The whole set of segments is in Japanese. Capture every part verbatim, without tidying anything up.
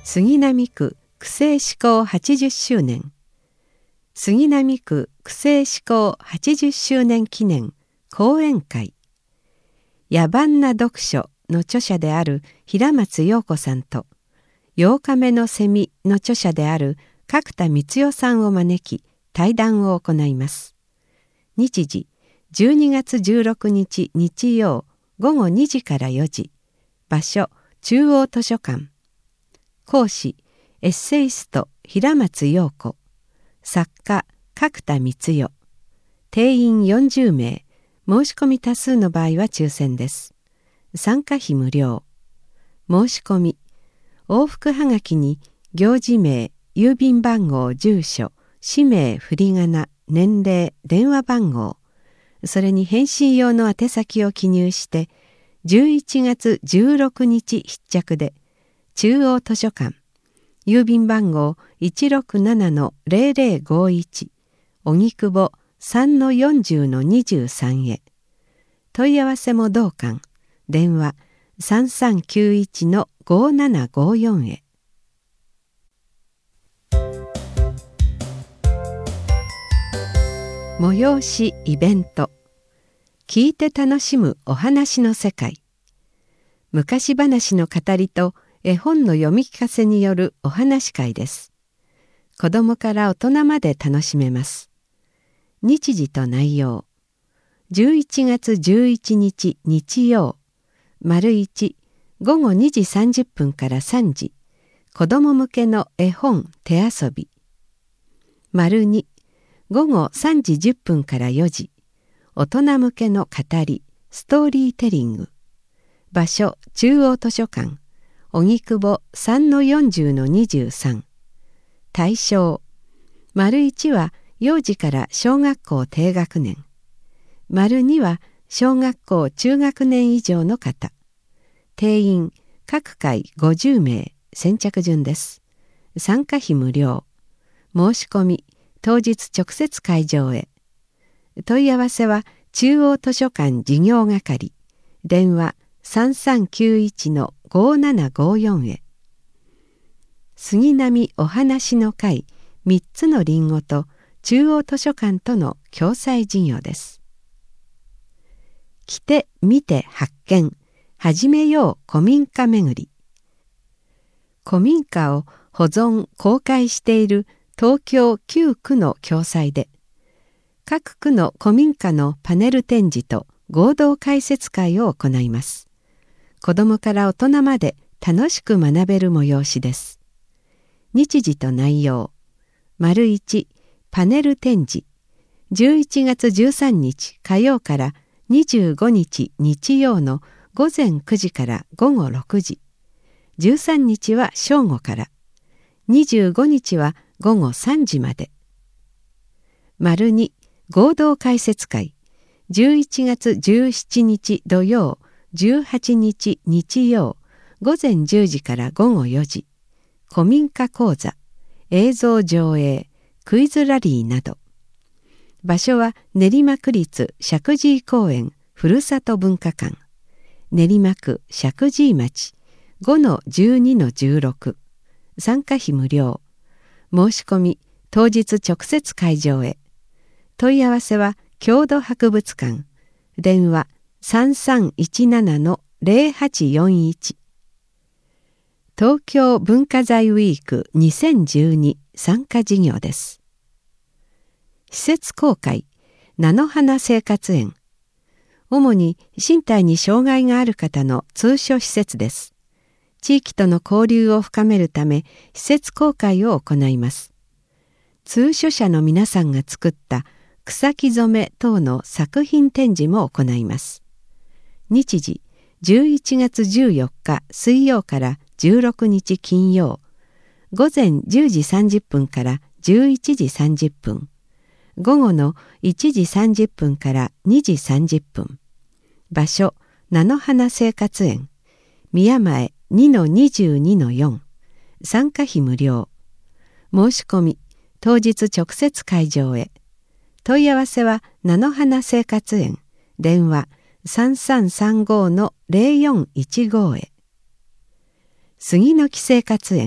杉並区区政施行はちじゅっしゅうねん、杉並区区政施行はちじゅっしゅうねん記念講演会。野蛮な読書の著者である平松陽子さんと、ようかめのセミの著者である角田光代さんを招き対談を行います。日時じゅうにがつじゅうろくにち日曜ごごにじからよじ。場所中央図書館。講師エッセイスト平松陽子。作家角田光代。定員よんじゅうめい。申し込み多数の場合は抽選です。参加費無料。申し込み往復はがきに行事名、郵便番号、住所、氏名、振り仮名、年齢、電話番号、それに返信用の宛先を記入してじゅういちがつじゅうろくにち必着で、中央図書館、郵便番号 いちろくななのぜろぜろごいち、荻窪 さんのよんじゅうのにじゅうさん へ。問い合わせも同館。電話 さんさんきゅういちのごななごよん へ。催しイベント。聞いて楽しむお話の世界。昔話の語りと絵本の読み聞かせによるお話会です。子どもから大人まで楽しめます。日時と内容。じゅういちがつじゅういちにち日曜。丸いち、ごごにじさんじゅっぷんからさんじ。子ども向けの絵本手遊び。丸に、ごごさんじじゅっぷんからよじ。大人向けの語り、ストーリーテリング。場所、中央図書館。荻窪 さんのよんじゅうのにじゅうさん。対象。丸いちは幼児から小学校低学年。丸には小学校中学年以上の方。定員各回ごじゅうめい。先着順です。参加費無料。申し込み当日直接会場へ。問い合わせは中央図書館事業係。電話さんさんきゅういちのごななごよん へ。杉並お話の会みっつのりんごと中央図書館との共催事業です。来て見て発見。始めよう古民家巡り。古民家を保存公開している東京きゅうくの共催で、各区の古民家のパネル展示と合同解説会を行います。子どもから大人まで楽しく学べる催しです。日時と内容。丸いち、パネル展示。じゅういちがつじゅうさんにち火曜からにじゅうごにち日曜のごぜんくじからごごろくじ。じゅうさんにちは正午から。にじゅうごにちはごごさんじまで。丸に、合同解説会。じゅういちがつじゅうしちにち土曜、じゅうはちにち日曜、ごぜんじゅうじからごごよじ。古民家講座、映像上映、クイズラリーなど。場所は練馬区立石神井公園ふるさと文化館。練馬区石神井町 ごのじゅうにのじゅうろく。参加費無料。申し込み当日直接会場へ。問い合わせは郷土博物館。電話さんさんいちななのぜろはちよんいち。東京文化財ウィークにせんじゅうに参加事業です。施設公開、菜の花生活園。主に身体に障害がある方の通所施設です。地域との交流を深めるため、施設公開を行います。通所者の皆さんが作った草木染め等の作品展示も行います。日時、じゅういちがつじゅうよっか水曜からじゅうろくにち金曜、ごぜんじゅうじさんじゅっぷんからじゅういちじさんじゅっぷん、午後のいちじさんじゅっぷんからにじさんじゅっぷん。場所、菜の花生活園。宮前 にのにじゅうにのよん。参加費無料。申し込み、当日直接会場へ。問い合わせは菜の花生活園。電話さんさんさんごのぜろよんいちごへ。杉の木生活園。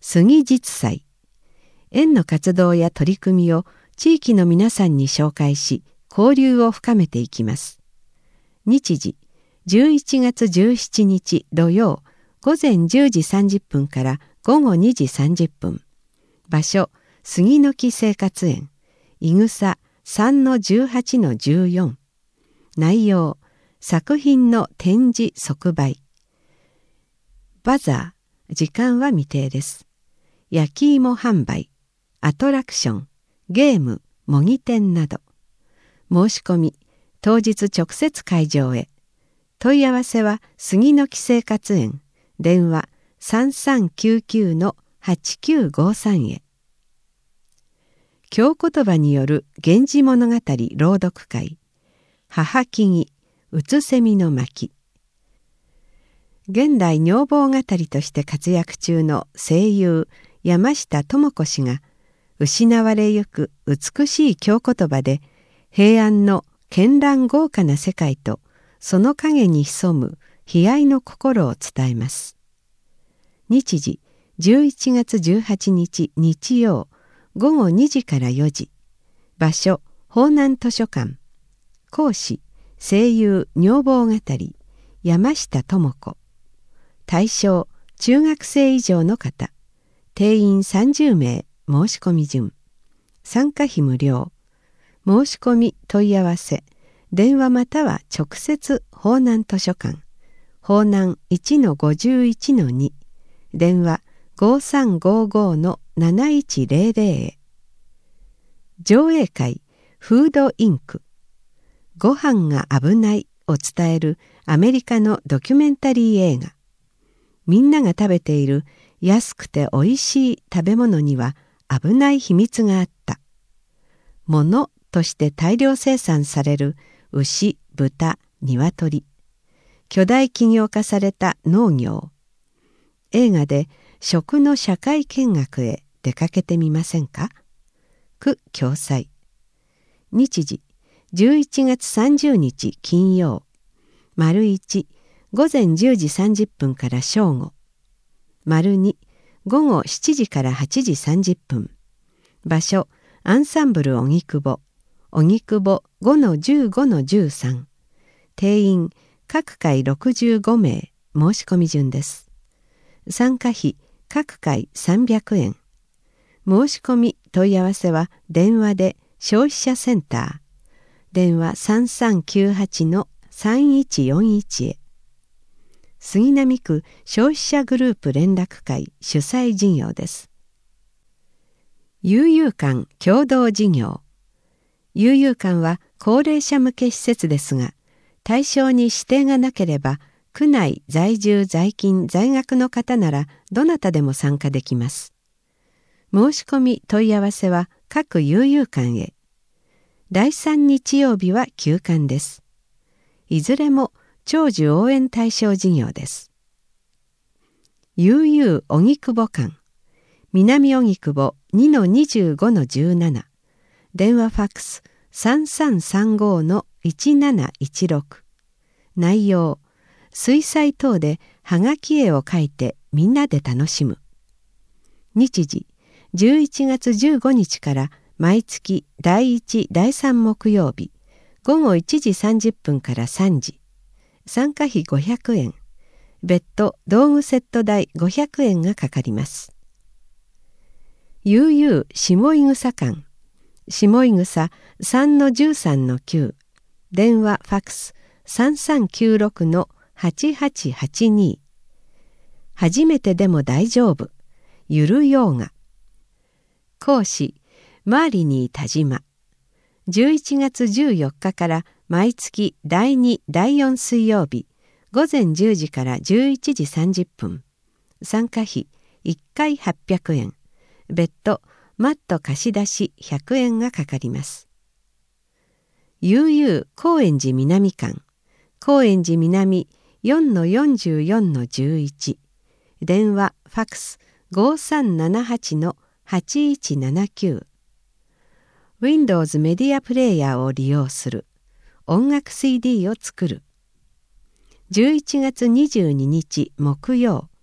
杉実祭。園の活動や取り組みを地域の皆さんに紹介し、交流を深めていきます。日時、じゅういちがつじゅうしちにち土曜、午前じゅうじさんじゅっぷんから午後にじさんじゅっぷん。場所、杉の木生活園、いぐさ さんのじゅうはちのじゅうよん。内容、作品の展示即売。バザー、時間は未定です。焼き芋販売、アトラクション、ゲーム、模擬店など。申し込み、当日直接会場へ。問い合わせは杉の木生活園、電話 さんさんきゅうきゅうのはちきゅうごさん へ。京言葉による源氏物語朗読会、母木々、うつせみの巻。現代女房語りとして活躍中の声優山下智子氏が、失われゆく美しい京言葉で平安の絢爛豪華な世界とその陰に潜む悲哀の心を伝えます。日時、じゅういちがつじゅうはちにち日曜、ごごにじからよじ。場所、方南図書館。講師、声優女房語り山下智子。対象、中学生以上の方。定員さんじゅうめい。申し込み順。参加費無料。申し込み問い合わせ。電話または直接方南図書館。方南 いちのごじゅういちのに。電話ごさんごごのなないちぜろぜろへ。上映会フードインク。ご飯が危ないを伝えるアメリカのドキュメンタリー映画。みんなが食べている安くておいしい食べ物には危ない秘密があった。物として大量生産される牛、豚、鶏。巨大企業化された農業。映画で食の社会見学へ出かけてみませんか？区共催。日時、じゅういちがつさんじゅうにち金曜。丸いち、午前じゅうじさんじゅっぷんから正午。丸に、午後しちじからはちじさんじゅっぷん。場所、アンサンブル荻窪。荻窪 ごのじゅうごのじゅうさん。定員、各回ろくじゅうごめい。申し込み順です。参加費、各回さんびゃくえん。申し込み問い合わせは電話で消費者センター。電話さんさんきゅうはちのさんいちよんいちへ。杉並区消費者グループ連絡会主催事業です。悠遊館共同事業。悠遊館は高齢者向け施設ですが、対象に指定がなければ、区内在住在勤在学の方ならどなたでも参加できます。申し込み問い合わせは各悠遊館へ。だいさん日曜日は休館です。いずれも長寿応援対象事業です。悠々荻窪館。南荻窪 にのにじゅうごのじゅうなな。電話ファックスさんさんさんごのいちなないちろく。内容、水彩等ではがき絵を描いてみんなで楽しむ。日時、じゅういちがつじゅうごにちから毎月だいいち、だいさん木曜日、ごごいちじさんじゅっぷんからさんじ。参加費ごひゃくえん。別途道具セット代ごひゃくえんがかかります。悠々下井草館。下井草 さんのじゅうさんのきゅう。電話ファックスさんさんきゅうろくのはちはちはちに。初めてでも大丈夫。ゆるヨーガ。講師マーリニー田島。じゅういちがつじゅうよっかから毎月だいに、だいよん水曜日、午前じゅうじからじゅういちじさんじゅっぷん。参加費いっかいはっぴゃくえん。別途マット貸し出しひゃくえんがかかります。悠々高円寺南館。高円寺南 よんのよんじゅうよんのじゅういち。電話ファックスごさんななはちのはちいちななきゅう。Windows メディアプレイヤーを利用する。音楽 シーディー を作る。じゅういちがつにじゅうににち木曜。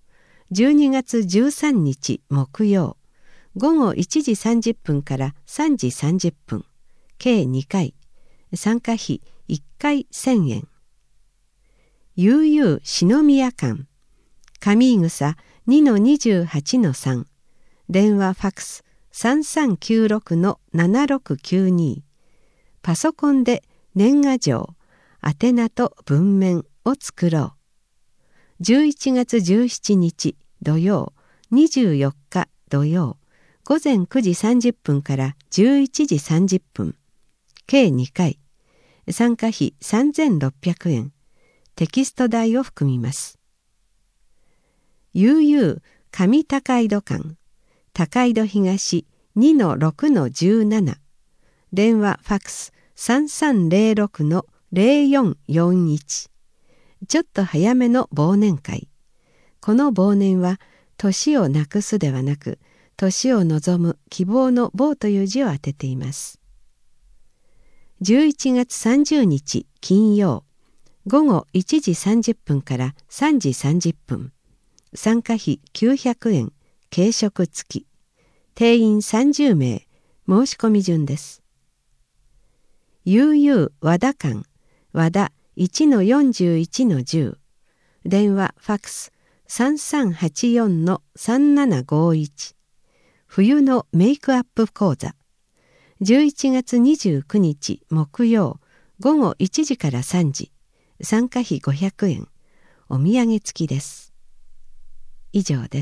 じゅうにがつじゅうさんにち木曜、ごごいちじさんじゅっぷんからさんじさんじゅっぷん、計にかい、参加費いっかいせんえん。悠々篠宮館、上井草 にのにじゅうはちのさん、電話ファックス さんさんきゅうろくのななろくきゅうに、パソコンで年賀状、宛名と文面を作ろう。じゅういちがつじゅうしちにち土曜、にじゅうよっか土曜、ごぜんくじさんじゅっぷんからじゅういちじさんじゅっぷん、計にかい、参加費さんぜんろっぴゃくえん、テキスト代を含みます。悠々上高井戸館、高井戸東 にのろくのじゅうなな、電話ファックス さんさんぜろろくのぜろよんよんいち。ちょっと早めの忘年会。この忘年は年をなくすではなく、年を望む希望の望という字を当てています。じゅういちがつさんじゅうにち金曜、ごごいちじさんじゅっぷんからさんじさんじゅっぷん、参加費きゅうひゃくえん、軽食付き、定員さんじゅうめい、申し込み順です。悠々和田館、和田 いちのよんじゅういちのじゅう、電話ファックス さんさんはちよんのさんななごいち、冬のメイクアップ講座、じゅういちがつにじゅうくにち木曜、ごごいちじからさんじ、参加費ごひゃくえん、お土産付きです。以上です。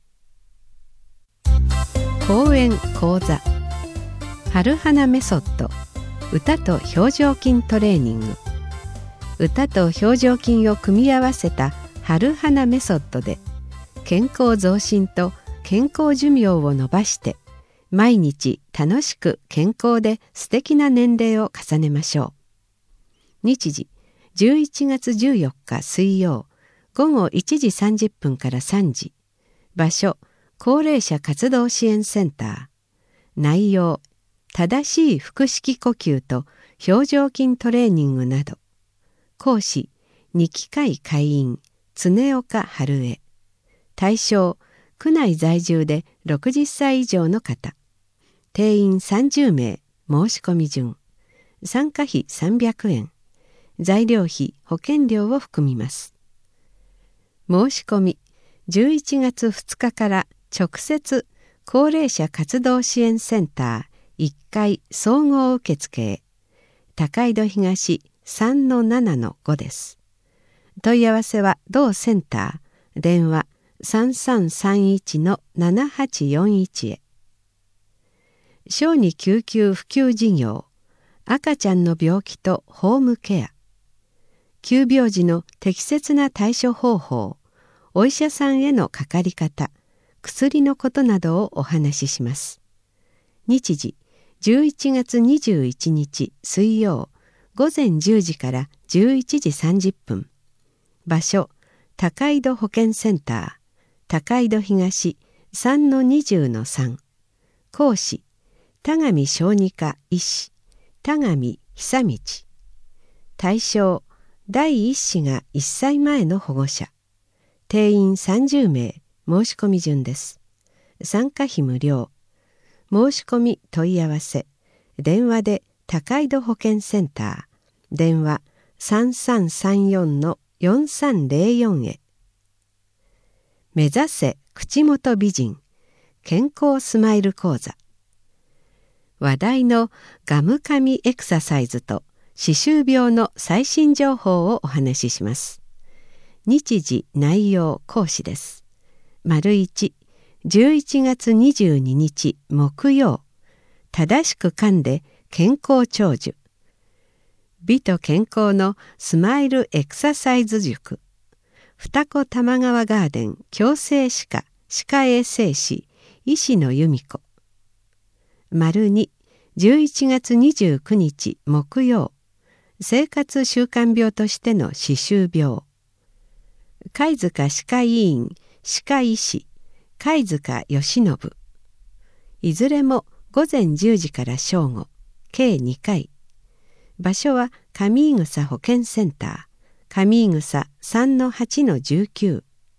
講演講座、春花メソッド、歌と表情筋トレーニング。歌と表情筋を組み合わせた春花メソッドで、健康増進と健康寿命を伸ばして、毎日楽しく健康で素敵な年齢を重ねましょう。日時じゅういちがつじゅうよっか水曜、ごごいちじさんじゅっぷんからさんじ。場所、高齢者活動支援センター。内容、正しい腹式呼吸と表情筋トレーニングなど。講師、二期会会員、常岡春江。対象、区内在住でろくじゅっさい以上の方。定員さんじゅうめい、申し込み順。参加費さんびゃくえん。材料費、保険料を含みます。申し込み、じゅういちがつふつかから直接高齢者活動支援センターいっかい総合受付へ。高井戸東 さんのななのご です。問い合わせは同センター、電話 さんさんさんいちのななはちよんいち へ。小児救急普及事業、赤ちゃんの病気とホームケア。急病時の適切な対処方法、お医者さんへのかかり方、薬のことなどをお話しします。日時、じゅういちがつにじゅういちにち水曜、ごぜんじゅうじからじゅういちじさんじゅっぷん。場所、高井戸保健センター、高井戸東 さんのにじゅうのさん。講師、田上小児科医師、田上久道。対象、第一子がいっさいまえの保護者。定員さんじゅうめい、申し込み順です。参加費無料。申し込み問い合わせ、電話で高井戸保健センター、電話 さんさんさんよんのよんさんぜろよん へ。目指せ口元美人、健康スマイル講座。話題のガム噛みエクササイズと歯周病の最新情報をお話しします。日時、内容、講師です。丸いち、じゅういちがつにじゅうににち木曜、正しく噛んで健康長寿。美と健康のスマイルエクササイズ塾。二子玉川ガーデン矯正歯科歯科衛生士医師の由美子。丸に、じゅういちがつにじゅうくにち木曜、生活習慣病としての歯周病。貝塚歯科医院歯科医師貝塚義信。いずれもごぜんじゅうじから正午、計にかい。場所は上井草保健センター、上井草 さんのはちのじゅうきゅう。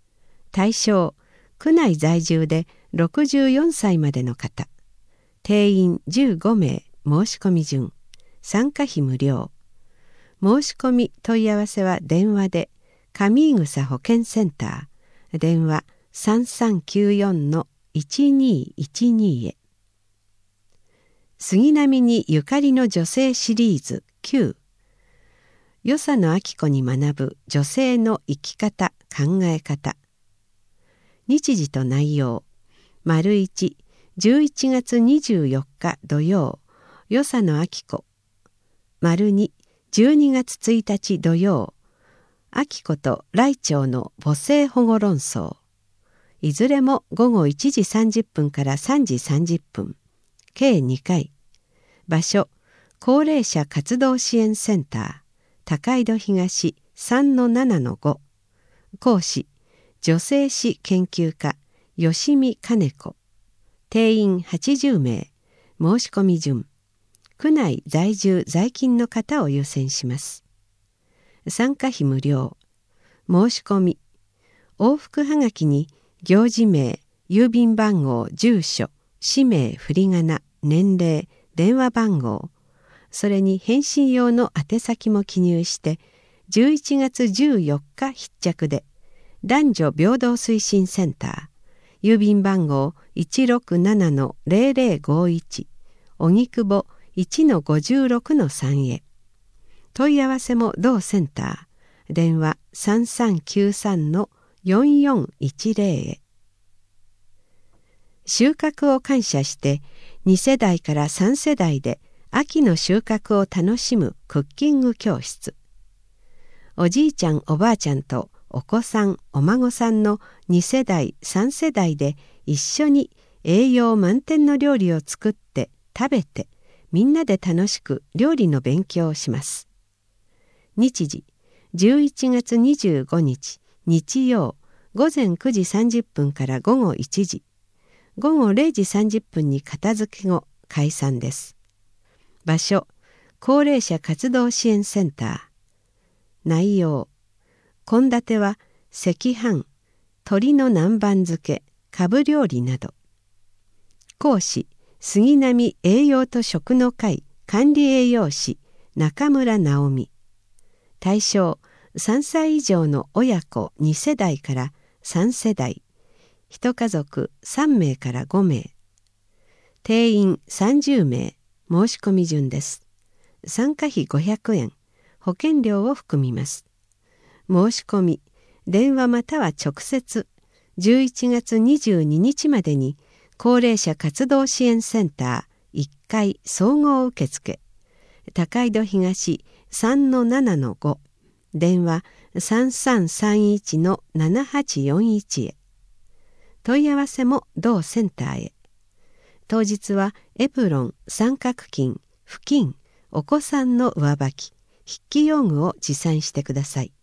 対象、区内在住でろくじゅうよんさいまでの方。定員じゅうごめい、申し込み順。参加費無料。申し込み問い合わせは電話で、上井草保健センター、電話 さんさんきゅうよんのいちにいちに へ。杉並にゆかりの女性シリーズきゅう。与謝野晶子に学ぶ女性の生き方、考え方。日時と内容。丸いち、じゅういちがつにじゅうよっか土曜、与謝野晶子。丸に、じゅうにがつついたち土曜、晶子と来鳥の母性保護論争。いずれもごごいちじさんじゅっぷんからさんじさんじゅっぷん。計にかい。場所、高齢者活動支援センター、高井戸東 さんのななのご。講師、女性史研究家、吉見金子。定員はちじゅうめい。申し込み順。区内在住在勤の方を優先します。参加費無料。申し込み。往復はがきに行事名、郵便番号、住所、氏名、振り仮名、年齢、電話番号、それに返信用の宛先も記入してじゅういちがつじゅうよっか必着で、男女平等推進センター、郵便番号 いちろくななのぜろぜろごいち、荻窪 いちのごじゅうろくのさん へ。問い合わせも同センター、電話 さんさんきゅうさんのよんよんいちぜろ へ。収穫を感謝してにせだいからさんせだいで秋の収穫を楽しむクッキング教室。おじいちゃんおばあちゃんとお子さんお孫さんのにせだいさんせだいで一緒に栄養満点の料理を作って食べて、みんなで楽しく料理の勉強をします。日時じゅういちがつにじゅうごにち日曜、ごぜんくじさんじゅっぷんからごごいちじ、ごごれいじさんじゅっぷんに片付け後解散です。場所、高齢者活動支援センター。内容、献立は赤飯、鶏の南蛮漬け、かぶ料理など。講師、杉並栄養と食の会管理栄養士中村直美。対象、さんさい以上の親子にせだいからさんせだい、一家族さんめいからごめい。定員さんじゅうめい。申し込み順です。参加費ごひゃくえん、保険料を含みます。申し込み、電話または直接、じゅういちがつにじゅうににちまでに高齢者活動支援センターいっかい総合受付、高井戸東 さんのななのご、電話 さんさんさんいちのななはちよんいち へ。問い合わせも同センターへ。当日はエプロン、三角巾、布巾、お子さんの上履き、筆記用具を持参してください。